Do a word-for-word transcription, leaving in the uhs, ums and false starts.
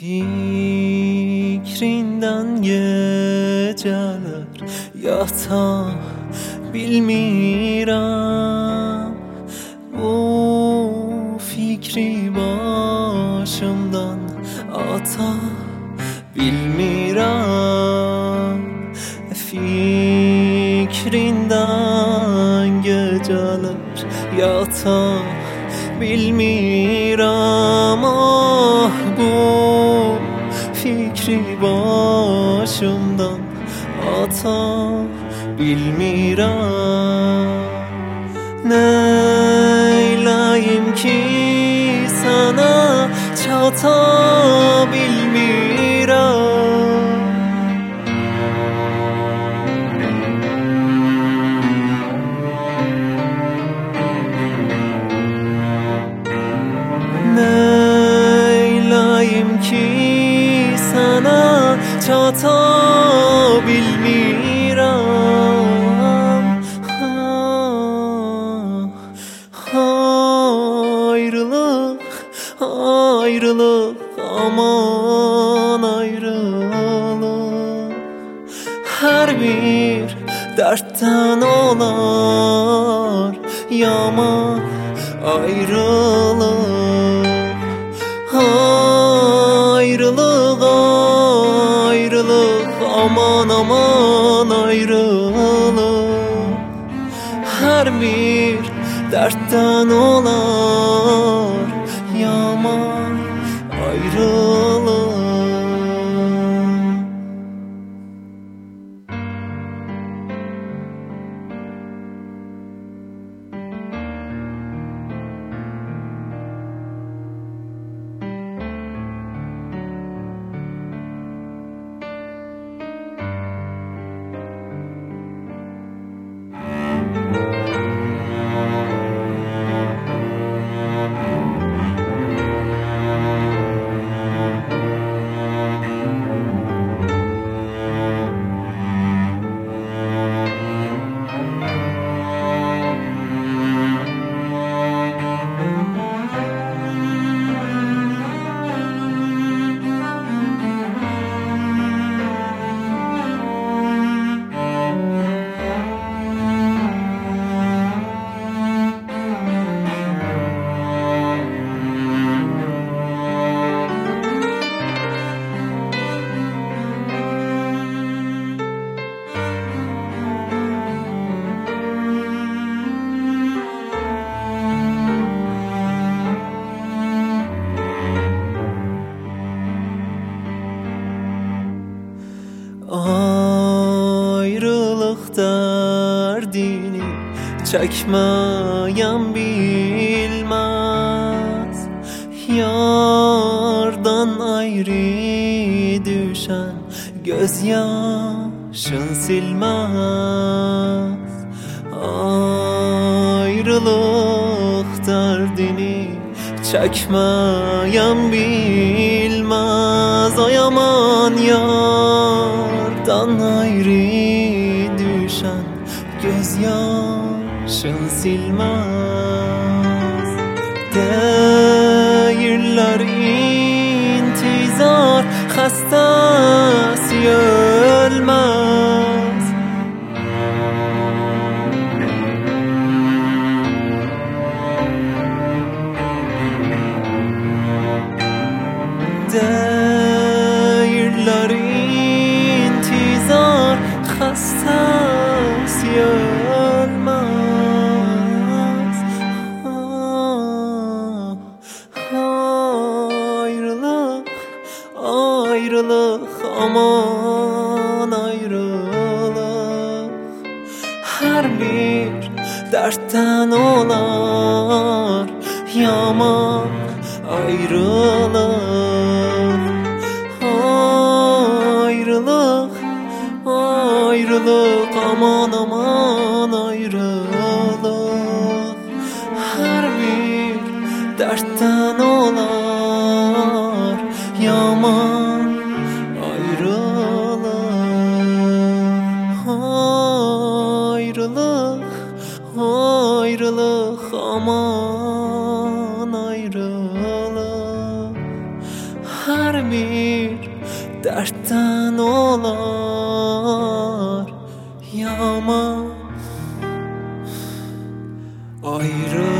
Fikrinden geceler yata bilmirəm. Bu fikri başımdan ata bilmirəm. Fikrinden geceler yata bilmirəm. Ah, bu fikri başımdan ata bilmirəm. Neyləyim ki sana çata bilmirəm. Neyləyim ki sana çata bilmirəm. Ayrılıq, ayrılıq, aman ayrılıq. Hər bir dərddən olar yaman ayrılıq. Ayrılıq, ayrılıq, aman aman ayrılıq. Hər bir dərddən olar yaman ayrılıq. Ayrılıq dərdini çəkməyəm bilməz. Yardan ayrı düşən göz yaşın silməz. Ayrılıq dərdini çəkməyəm bilməz. Ay aman yardan ayrı düşən göz yaşın silməz. Deyirlər intizar xəstəsi ölməz. Deyirlər intizar xəstəsi ölməz. Ayrılıq, ayrılıq, aman ayrılıq. Hər bir dərddən olar yaman ayrılıq. Ayrılıq, ayrılıq, aman aman ayrılıq. Hər bir dərddən olar yaman ayrılıq. Ayrılıq, ayrılıq, aman ayrılıq. Hər bir Dertten olar yaman. Ayrı